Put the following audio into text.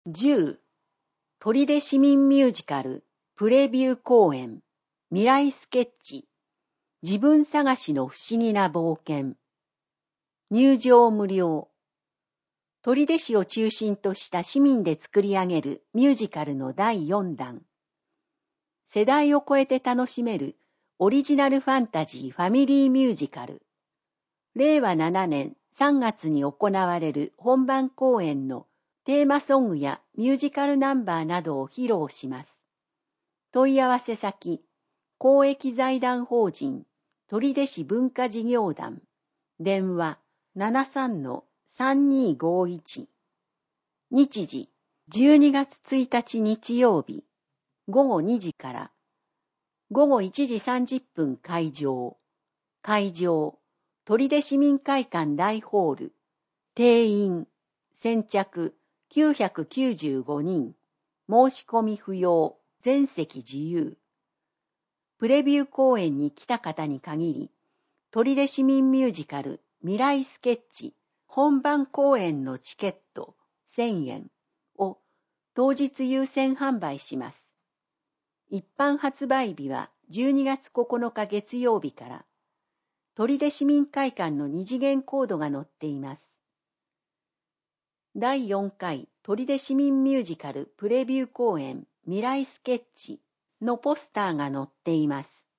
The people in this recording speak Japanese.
10. 取手市民ミュージカルプレビュー公演未来スケッチ自分探しの不思議な冒険入場無料取手市を中心とした市民で作り上げるミュージカルの第4弾世代を超えて楽しめるオリジナルファンタジーファミリーミュージカル令和7年3月に行われる本番公演のテーマソングやミュージカルナンバーなどを披露します。問い合わせ先、公益財団法人取手市文化事業団電話 73-3251 日時12月1日日曜日午後2時から午後1時30分会場取手市民会館大ホール定員先着995人申し込み不要全席自由プレビュー公演に来た方に限り取手市民ミュージカル未来スケッチ本番公演のチケット1000円を当日優先販売します。一般発売日は12月9日月曜日から取手市民会館の2次元コードが載っています。第4回取手市民ミュージカルプレビュー公演未来スケッチのポスターが載っています。